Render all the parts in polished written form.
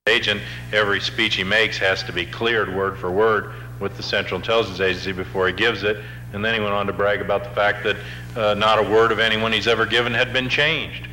agent, every speech he makes has to be cleared word for word with the Central Intelligence Agency before he gives it. And then he went on to brag about the fact that not a word of anyone he's ever given had been changed.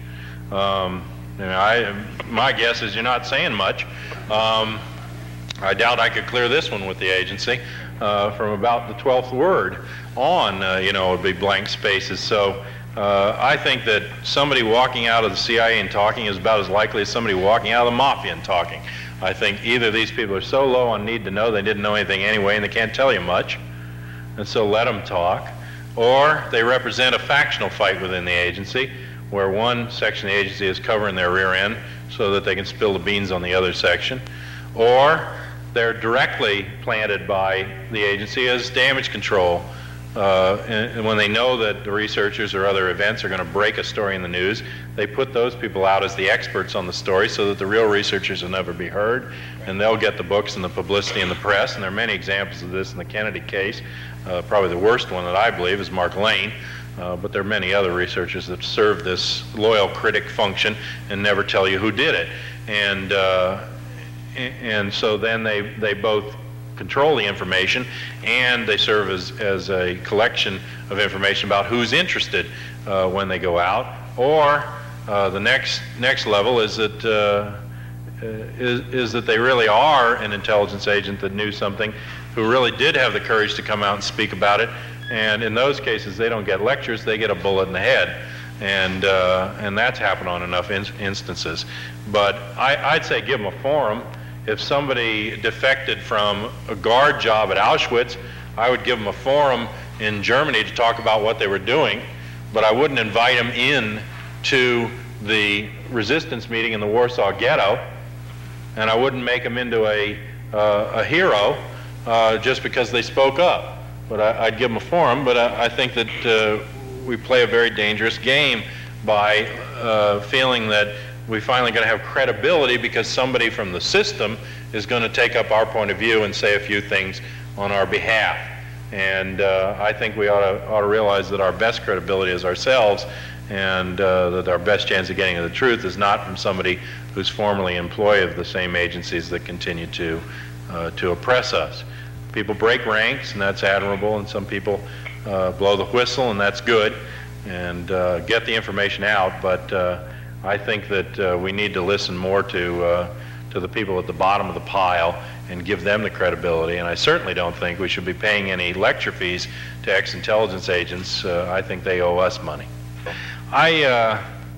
My guess is you're not saying much. I doubt I could clear this one with the agency. From about the 12th word on, it would be blank spaces. So I think that somebody walking out of the CIA and talking is about as likely as somebody walking out of the Mafia and talking. I think either these people are so low on need to know they didn't know anything anyway and they can't tell you much, and so let them talk, or they represent a factional fight within the agency where one section of the agency is covering their rear end so that they can spill the beans on the other section, or they're directly planted by the agency as damage control. And when they know that the researchers or other events are going to break a story in the news, they put those people out as the experts on the story so that the real researchers will never be heard, and they'll get the books and the publicity in the press. And there are many examples of this in the Kennedy case. Probably the worst one that I believe is Mark Lane, but there are many other researchers that serve this loyal critic function and never tell you who did it. And so then they both control the information and they serve as a collection of information about who's interested when they go out. Or the next level is that that they really are an intelligence agent that knew something, who really did have the courage to come out and speak about it. And in those cases, they don't get lectures; they get a bullet in the head. And that's happened on enough instances. But I'd say give them a forum. If somebody defected from a guard job at Auschwitz, I would give them a forum in Germany to talk about what they were doing, but I wouldn't invite them in to the resistance meeting in the Warsaw Ghetto, and I wouldn't make them into a hero just because they spoke up. But I'd give them a forum, but I think that we play a very dangerous game by feeling that we finally going to have credibility because somebody from the system is going to take up our point of view and say a few things on our behalf. And I think we ought to realize that our best credibility is ourselves, and that our best chance of getting to the truth is not from somebody who's formerly employee of the same agencies that continue to oppress us. People break ranks, and that's admirable, and some people blow the whistle, and that's good, and get the information out. But I think that we need to listen more to the people at the bottom of the pile and give them the credibility. And I certainly don't think we should be paying any lecture fees to ex-intelligence agents. I think they owe us money. I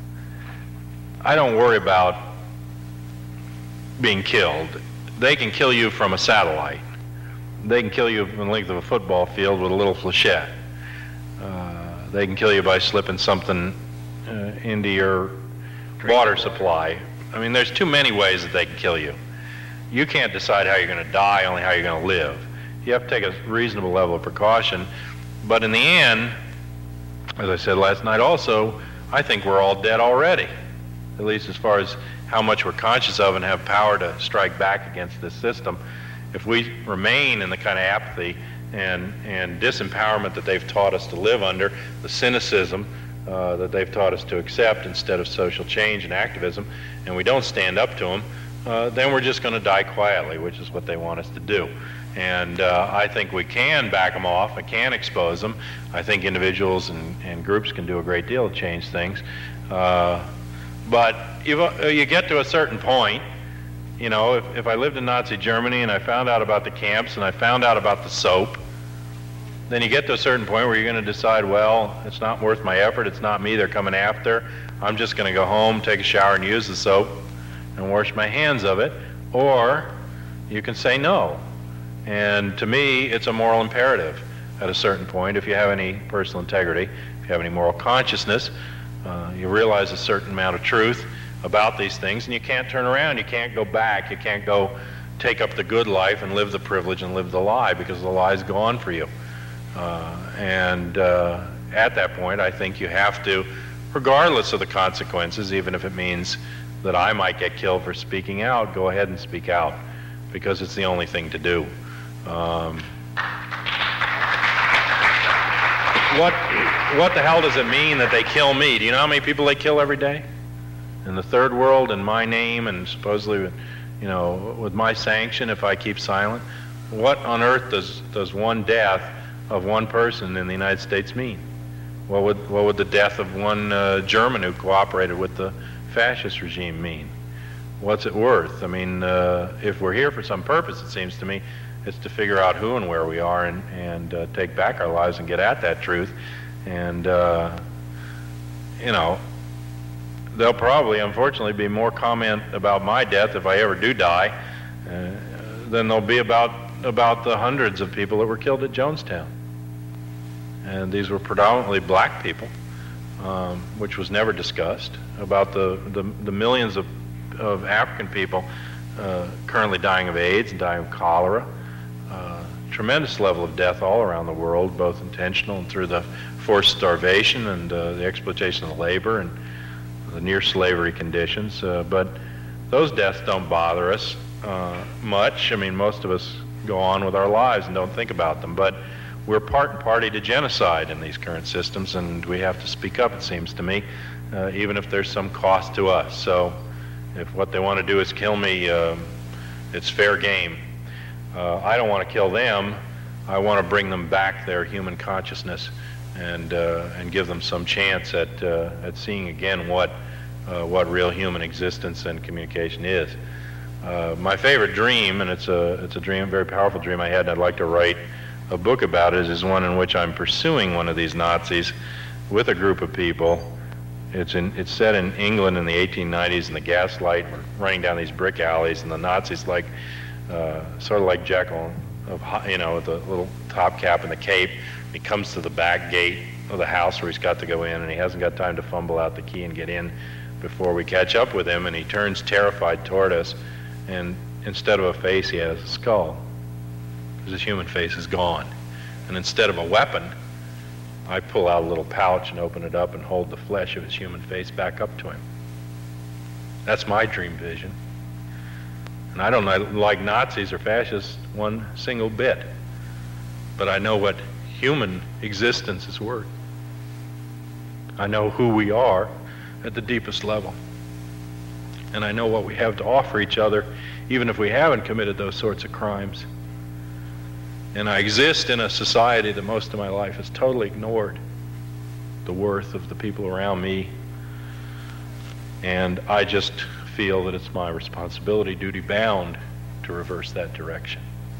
don't worry about being killed. They can kill you from a satellite. They can kill you from the length of a football field with a little flechette. They can kill you by slipping something into your water supply. I mean, there's too many ways that they can kill you. You can't decide how you're going to die, only how you're going to live. You have to take a reasonable level of precaution. But in the end, as I said last night also, I think we're all dead already, at least as far as how much we're conscious of and have power to strike back against this system. If we remain in the kind of apathy and disempowerment that they've taught us to live under, the cynicism that they've taught us to accept instead of social change and activism, and we don't stand up to them, then we're just going to die quietly, which is what they want us to do. And I think we can back them off, I can expose them. I think individuals and groups can do a great deal to change things. But you get to a certain point, you know, if I lived in Nazi Germany and I found out about the camps and I found out about the soap, then you get to a certain point where you're going to decide, well, it's not worth my effort, it's not me they're coming after, I'm just going to go home, take a shower and use the soap and wash my hands of it. Or you can say no. And to me, it's a moral imperative at a certain point. If you have any personal integrity, if you have any moral consciousness, you realize a certain amount of truth about these things, and you can't turn around, you can't go back, you can't go take up the good life and live the privilege and live the lie, because the lie's gone for you. At that point, I think you have to, regardless of the consequences, even if it means that I might get killed for speaking out, go ahead and speak out, because it's the only thing to do. What the hell does it mean that they kill me? Do you know how many people they kill every day? In the third world, in my name, and supposedly You know, with my sanction, if I keep silent, what on earth does one death of one person in the United States mean? What would the death of one German who cooperated with the fascist regime mean? What's it worth? I mean, if we're here for some purpose, it seems to me, it's to figure out who and where we are and take back our lives and get at that truth. And, you know, there'll probably, unfortunately, be more comment about my death if I ever do die than there'll be about the hundreds of people that were killed at Jonestown. And these were predominantly black people, which was never discussed, about the millions of African people currently dying of AIDS and dying of cholera. Tremendous level of death all around the world, both intentional and through the forced starvation and the exploitation of labor and the near slavery conditions. But those deaths don't bother us much. I mean, most of us go on with our lives and don't think about them. But we're part and party to genocide in these current systems, and we have to speak up, it seems to me, even if there's some cost to us. So if what they want to do is kill me, it's fair game. I don't want to kill them. I want to bring them back their human consciousness and give them some chance at seeing again what real human existence and communication is. My favorite dream, and it's a dream, a very powerful dream I had, and I'd like to write a book about it, is one in which I'm pursuing one of these Nazis with a group of people. It's set in England in the 1890s, and the gaslight, we're running down these brick alleys, and the Nazis, like sort of like Jekyll, you know, with the little top cap and the cape. He comes to the back gate of the house where he's got to go in, and he hasn't got time to fumble out the key and get in before we catch up with him, and he turns terrified toward us, and instead of a face, he has a skull, because his human face is gone. And instead of a weapon, I pull out a little pouch and open it up and hold the flesh of his human face back up to him. That's my dream vision. And I don't like Nazis or fascists one single bit, but I know what human existence is worth. I know who we are at the deepest level. And I know what we have to offer each other, even if we haven't committed those sorts of crimes. And I exist in a society that most of my life has totally ignored the worth of the people around me. And I just feel that it's my responsibility, duty bound, to reverse that direction.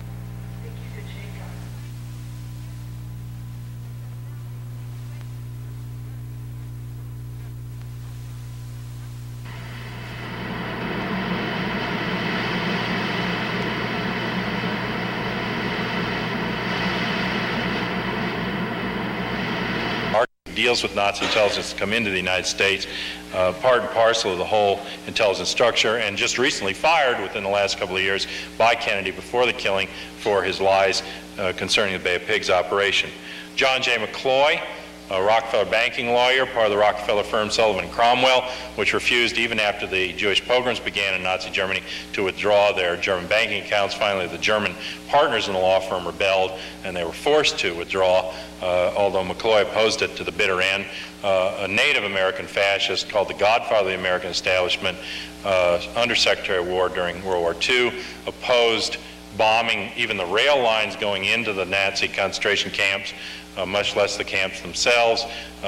Deals with Nazi intelligence to come into the United States, part and parcel of the whole intelligence structure, and just recently fired within the last couple of years by Kennedy before the killing for his lies concerning the Bay of Pigs operation. John J. McCloy, a Rockefeller banking lawyer, part of the Rockefeller firm Sullivan and Cromwell, which refused even after the Jewish pogroms began in Nazi Germany to withdraw their German banking accounts. Finally, the German partners in the law firm rebelled, and they were forced to withdraw, although McCloy opposed it to the bitter end. A Native American fascist called the Godfather of the American Establishment, Undersecretary of War during World War II, opposed bombing even the rail lines going into the Nazi concentration camps, much less the camps themselves,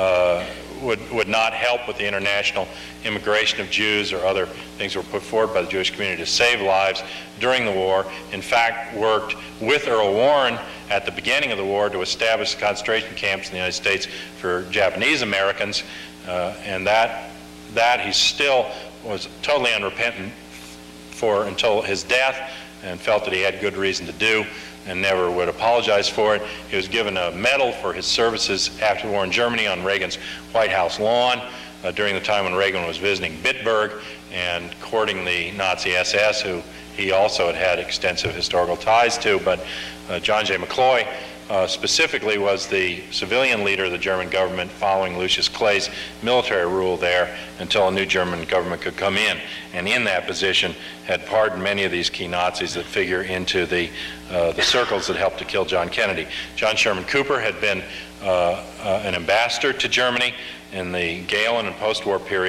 would not help with the international immigration of Jews or other things that were put forward by the Jewish community to save lives during the war. In fact, worked with Earl Warren at the beginning of the war to establish concentration camps in the United States for Japanese Americans, and that he still was totally unrepentant for until his death, and felt that he had good reason to do, and never would apologize for it. He was given a medal for his services after the war in Germany on Reagan's White House lawn during the time when Reagan was visiting Bitburg and courting the Nazi SS, who he also had extensive historical ties to. But John J. McCloy specifically was the civilian leader of the German government following Lucius Clay's military rule there until a new German government could come in. And in that position had pardoned many of these key Nazis that figure into the circles that helped to kill John Kennedy. John Sherman Cooper had been an ambassador to Germany in the Gehlen and post-war period,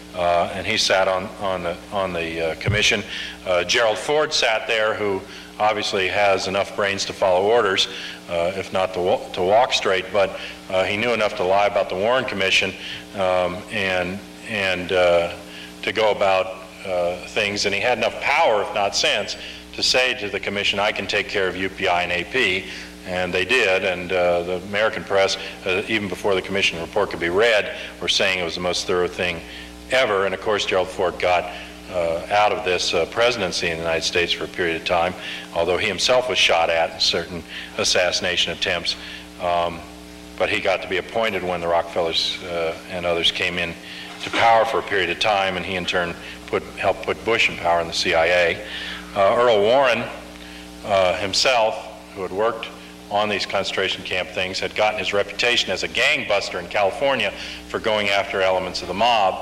and he sat on the commission. Gerald Ford sat there, who obviously has enough brains to follow orders, if not to walk straight, but he knew enough to lie about the Warren Commission and to go about things, and he had enough power, if not sense, to say to the commission, I can take care of UPI and AP, and they did, and the American press, even before the commission report could be read, were saying it was the most thorough thing ever. And of course Gerald Ford got out of this presidency in the United States for a period of time, although he himself was shot at in certain assassination attempts. But he got to be appointed when the Rockefellers and others came in to power for a period of time, and he in turn helped put Bush in power in the CIA. Earl Warren himself, who had worked on these concentration camp things, had gotten his reputation as a gangbuster in California for going after elements of the mob.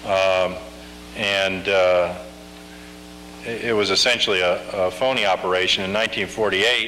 It was essentially a phony operation. In 1948,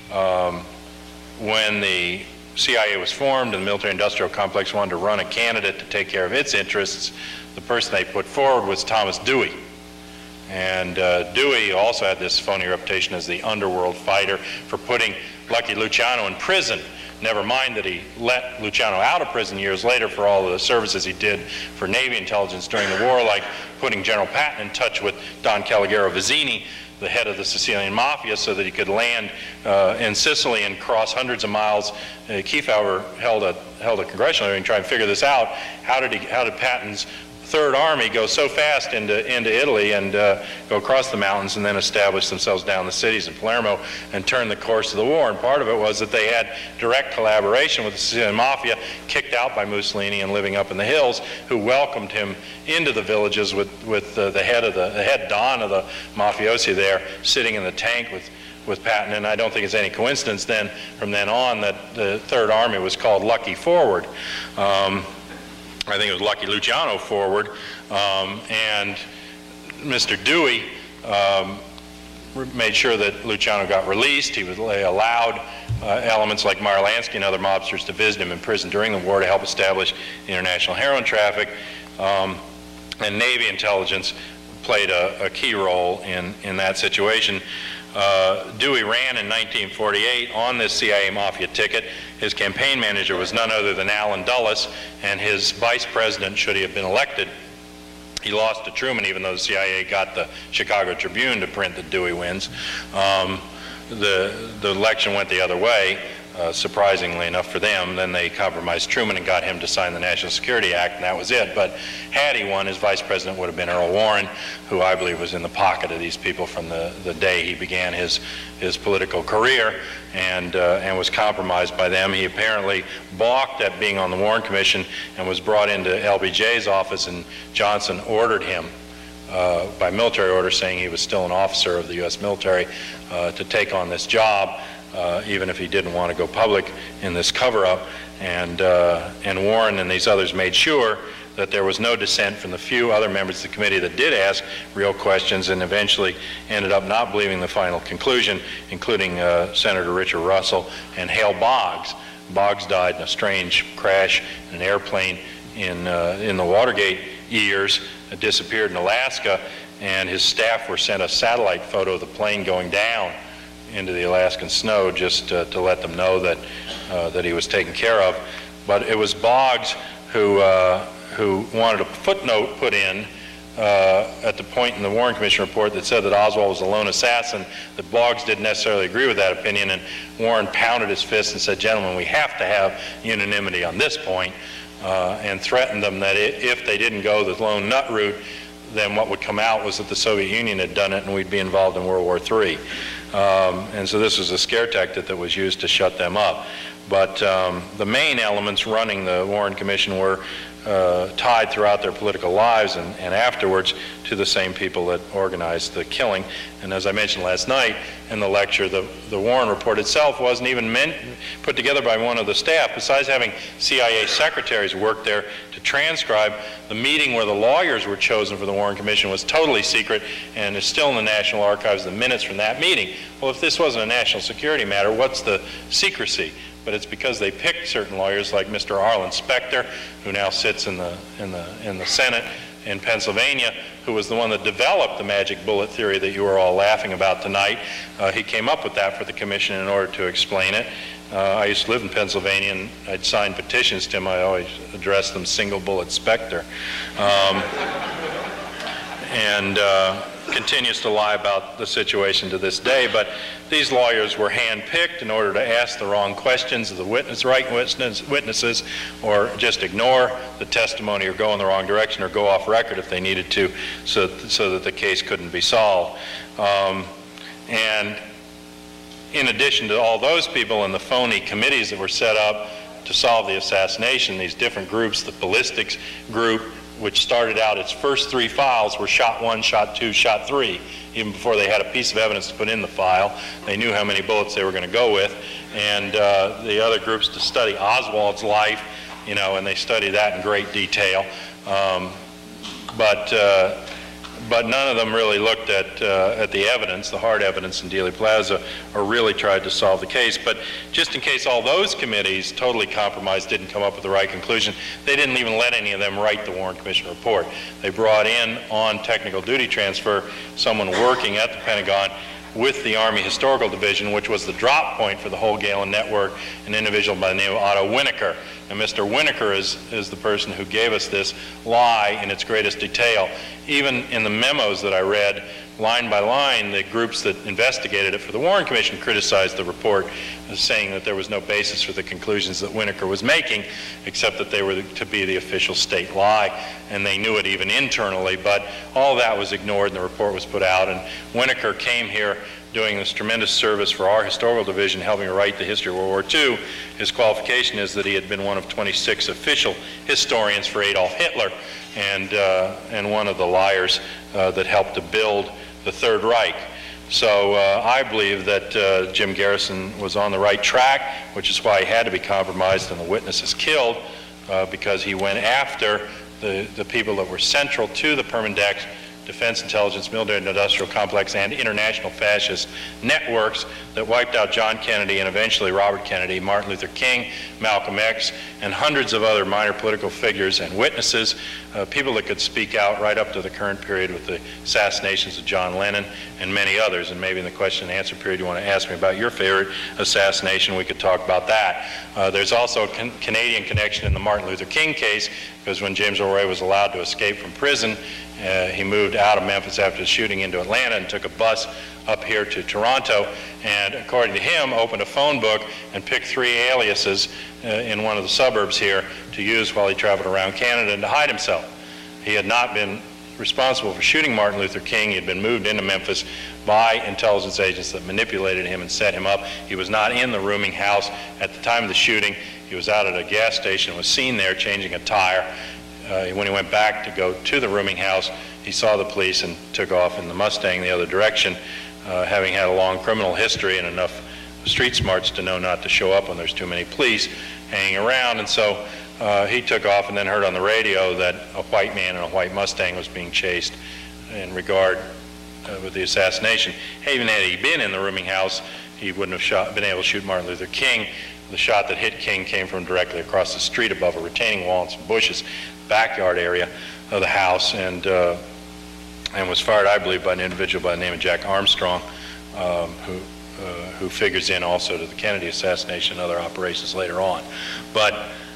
when the CIA was formed and the military-industrial complex wanted to run a candidate to take care of its interests, the person they put forward was Thomas Dewey. And Dewey also had this phony reputation as the underworld fighter for putting Lucky Luciano in prison. Never mind that he let Luciano out of prison years later for all of the services he did for Navy intelligence during the war, like putting General Patton in touch with Don Caligaro Vizzini, the head of the Sicilian Mafia, so that he could land in Sicily and cross hundreds of miles. Kefauver held a congressional hearing trying to figure this out. How did Patton's Third Army go so fast into Italy and go across the mountains and then establish themselves down the cities in Palermo and turn the course of the war? And part of it was that they had direct collaboration with the Sicilian Mafia, kicked out by Mussolini and living up in the hills, who welcomed him into the villages with the head Don of the mafiosi there sitting in the tank with Patton. And I don't think it's any coincidence then, from then on, that the Third Army was called Lucky Forward. I think it was Lucky Luciano Forward, and Mr. Dewey made sure that Luciano got released. He allowed elements like Meyer Lansky and other mobsters to visit him in prison during the war to help establish international heroin traffic, and Navy intelligence played a key role in that situation. Dewey ran in 1948 on this CIA Mafia ticket. His campaign manager was none other than Allen Dulles, and his vice president, should he have been elected, he lost to Truman, even though the CIA got the Chicago Tribune to print that Dewey wins. The election went the other way, surprisingly enough for them. Then they compromised Truman and got him to sign the National Security Act, and that was it. But had he won, his vice president would have been Earl Warren, who I believe was in the pocket of these people from the day he began his political career, and was compromised by them. He apparently balked at being on the Warren Commission and was brought into LBJ's office, and Johnson ordered him by military order, saying he was still an officer of the U.S. military, to take on this job, even if he didn't want to go public in this cover-up. And Warren and these others made sure that there was no dissent from the few other members of the committee that did ask real questions, and eventually ended up not believing the final conclusion, including Senator Richard Russell and Hale Boggs. Boggs died in a strange crash in an airplane in the Watergate years, disappeared in Alaska, and his staff were sent a satellite photo of the plane going down into the Alaskan snow, just to let them know that he was taken care of. But it was Boggs who wanted a footnote put in at the point in the Warren Commission report that said that Oswald was a lone assassin. That Boggs didn't necessarily agree with that opinion, and Warren pounded his fist and said, "Gentlemen, we have to have unanimity on this point," and threatened them that if they didn't go the lone nut route, then what would come out was that the Soviet Union had done it and we'd be involved in World War III. And so this was a scare tactic that was used to shut them up. But the main elements running the Warren Commission were tied throughout their political lives and afterwards to the same people that organized the killing. And as I mentioned last night in the lecture, the Warren report itself wasn't even put together by one of the staff. Besides having CIA secretaries work there to transcribe, the meeting where the lawyers were chosen for the Warren Commission was totally secret and is still in the National Archives, the minutes from that meeting. Well, if this wasn't a national security matter, what's the secrecy? But it's because they picked certain lawyers like Mr. Arlen Specter, who now sits in the Senate, in Pennsylvania, who was the one that developed the magic bullet theory that you were all laughing about tonight. He came up with that for the commission in order to explain it. I used to live in Pennsylvania, and I'd sign petitions to him. I always addressed them single bullet Spectre. And continues to lie about the situation to this day. But these lawyers were handpicked in order to ask the wrong questions of the right witnesses, or just ignore the testimony, or go in the wrong direction, or go off record if they needed to, so that the case couldn't be solved. And in addition to all those people and the phony committees that were set up to solve the assassination, these different groups, the ballistics group, which started out, its first 3 files were shot 1, shot 2, shot 3. Even before they had a piece of evidence to put in the file, they knew how many bullets they were going to go with. And the other groups to study Oswald's life, you know, and they studied that in great detail. But none of them really looked at the evidence, the hard evidence in Dealey Plaza, or really tried to solve the case. But just in case all those committees, totally compromised, didn't come up with the right conclusion, they didn't even let any of them write the Warren Commission report. They brought in, on technical duty transfer, someone working at the Pentagon with the Army Historical Division, which was the drop point for the whole Galen network, an individual by the name of Otto Winokur. And Mr. Winokur is the person who gave us this lie in its greatest detail. Even in the memos that I read, line by line, the groups that investigated it for the Warren Commission criticized the report, saying that there was no basis for the conclusions that Winokur was making, except that they were to be the official state lie, and they knew it even internally. But all that was ignored, and the report was put out. And Winokur came here doing this tremendous service for our historical division, helping write the history of World War II. His qualification is that he had been one of 26 official historians for Adolf Hitler, and one of the liars that helped to build the Third Reich. So I believe that Jim Garrison was on the right track, which is why he had to be compromised and the witnesses killed, because he went after the people that were central to the Permindex defense intelligence, military and industrial complex, and international fascist networks that wiped out John Kennedy and eventually Robert Kennedy, Martin Luther King, Malcolm X, and hundreds of other minor political figures and witnesses, people that could speak out right up to the current period with the assassinations of John Lennon and many others. And maybe in the question and answer period you want to ask me about your favorite assassination, we could talk about that. There's also a Canadian connection in the Martin Luther King case, because when James Earl Ray was allowed to escape from prison, he moved out of Memphis after the shooting into Atlanta and took a bus up here to Toronto, and according to him, opened a phone book and picked 3 aliases in one of the suburbs here to use while he traveled around Canada and to hide himself. He had not been responsible for shooting Martin Luther King. He had been moved into Memphis by intelligence agents that manipulated him and set him up. He was not in the rooming house at the time of the shooting. He was out at a gas station, was seen there changing a tire. When he went back to go to the rooming house, he saw the police and took off in the Mustang the other direction, having had a long criminal history and enough street smarts to know not to show up when there's too many police hanging around. And so he took off, and then heard on the radio that a white man in a white Mustang was being chased in regard with the assassination. Even had he been in the rooming house, he wouldn't have been able to shoot Martin Luther King. The shot that hit King came from directly across the street above a retaining wall and some bushes, backyard area of the house, and was fired, I believe, by an individual by the name of Jack Armstrong, who figures in also to the Kennedy assassination and other operations later on. But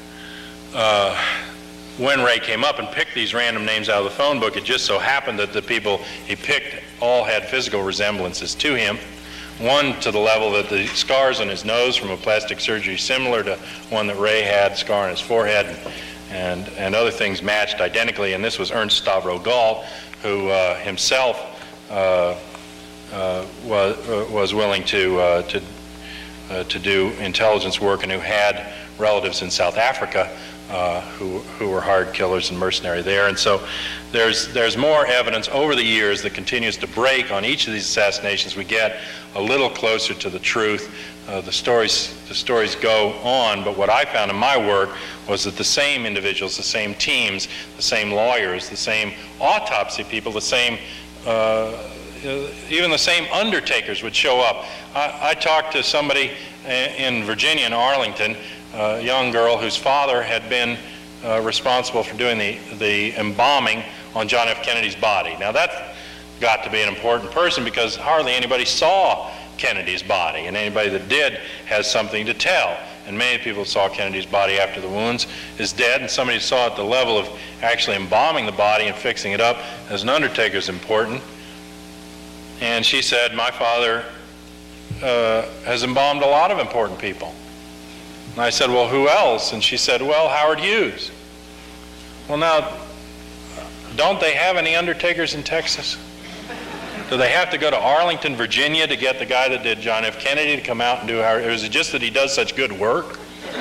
when Ray came up and picked these random names out of the phone book, it just so happened that the people he picked all had physical resemblances to him. One to the level that the scars on his nose from a plastic surgery similar to one that Ray had, scar on his forehead, and other things matched identically. And this was Ernst Stavro Gall, who himself was willing to do intelligence work, and who had relatives in South Africa who were hard killers and mercenary there. And so there's more evidence over the years that continues to break on each of these assassinations. We get a little closer to the truth. The stories go on, but what I found in my work was that the same individuals, the same teams, the same lawyers, the same autopsy people, the same even the same undertakers would show up. I talked to somebody in Virginia, in Arlington, a young girl whose father had been responsible for doing the embalming on John F. Kennedy's body. Now that got to be an important person because hardly anybody saw Kennedy's body, and anybody that did has something to tell. And many people saw Kennedy's body after the wounds is dead, and somebody saw at the level of actually embalming the body and fixing it up as an undertaker is important. And she said, my father has embalmed a lot of important people. And I said, well, who else? And she said, well, Howard Hughes. Well, now, don't they have any undertakers in Texas? Do they have to go to Arlington, Virginia to get the guy that did John F. Kennedy to come out and do Howard? Or is it just that he does such good work?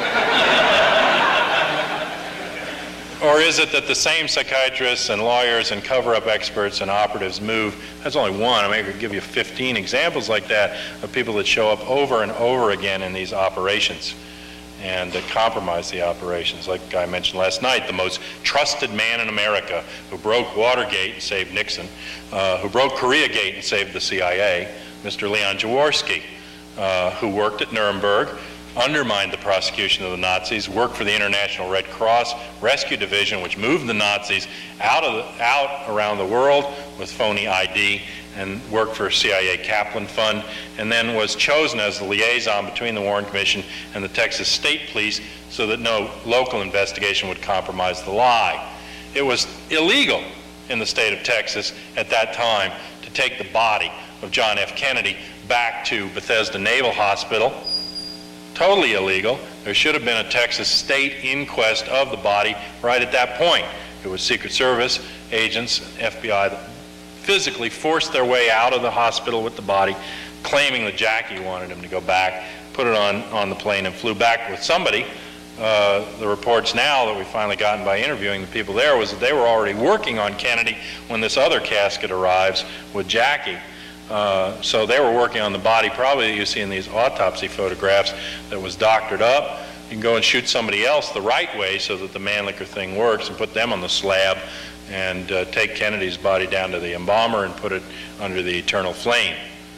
Or is it that the same psychiatrists and lawyers and cover-up experts and operatives move? That's only one. I mean, I could give you 15 examples like that of people that show up over and over again in these operations and that compromise the operations. Like I mentioned last night, the most trusted man in America who broke Watergate and saved Nixon, who broke Koreagate and saved the CIA, Mr. Leon Jaworski, who worked at Nuremberg, undermined the prosecution of the Nazis, worked for the International Red Cross Rescue Division, which moved the Nazis out around the world with phony ID, and worked for CIA Kaplan Fund, and then was chosen as the liaison between the Warren Commission and the Texas State Police so that no local investigation would compromise the lie. It was illegal in the state of Texas at that time to take the body of John F. Kennedy back to Bethesda Naval Hospital. Totally illegal. There should have been a Texas state inquest of the body right at that point. It was Secret Service agents, FBI, that physically forced their way out of the hospital with the body, claiming that Jackie wanted him to go back, put it on the plane and flew back with somebody. The reports now that we've finally gotten by interviewing the people there was that they were already working on Kennedy when this other casket arrives with Jackie. So they were working on the body, probably that you see in these autopsy photographs, that was doctored up. You can go and shoot somebody else the right way so that the Mannlicher thing works and put them on the slab and take Kennedy's body down to the embalmer and put it under the eternal flame.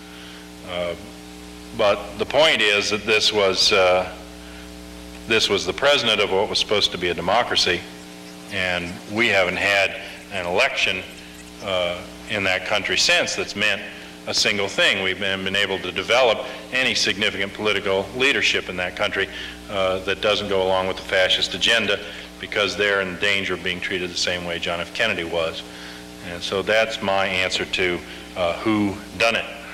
But the point is that this was the president of what was supposed to be a democracy, and we haven't had an election in that country since that's meant a single thing. We've been able to develop any significant political leadership in that country that doesn't go along with the fascist agenda, because they're in danger of being treated the same way John F. Kennedy was. And so that's my answer to who done it.